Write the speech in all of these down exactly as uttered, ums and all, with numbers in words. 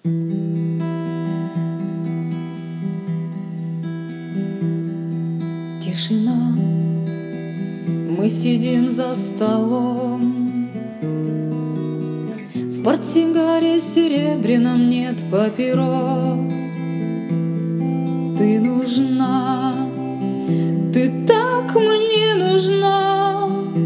Тишина, мы сидим за столом, в портсигаре серебряном нет папирос. Ты нужна, ты так мне нужна,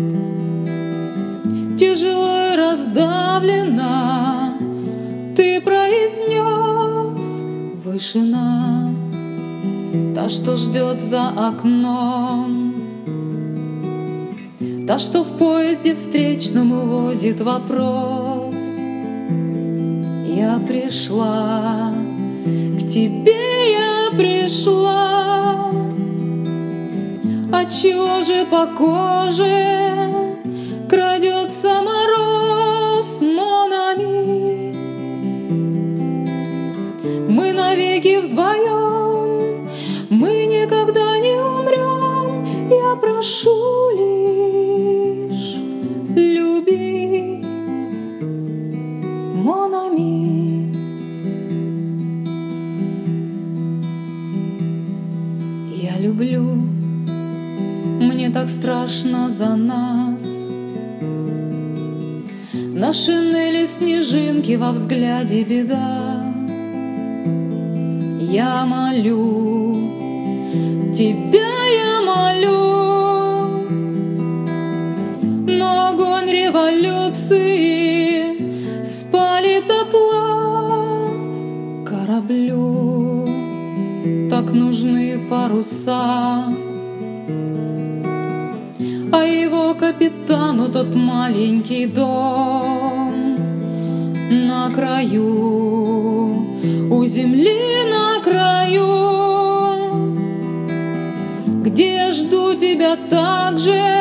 тяжело и раздавлена. Ты произнес: вышина, та, что ждет за окном, та, что в поезде встречном увозит вопрос. Я пришла, к тебе я пришла. Отчего же по коже крадется мороз, мон ами? Мы навеки вдвоем, мы никогда не умрем. Я прошу лишь, люби, мон ами. Я люблю, мне так страшно за нас. На шинели снежинки, во взгляде беда. Я молю, тебя я молю, но огонь революции спалит дотла. Кораблю так нужны паруса, а его капитану тот маленький дом на краю, у земли на краю, где я жду тебя так же,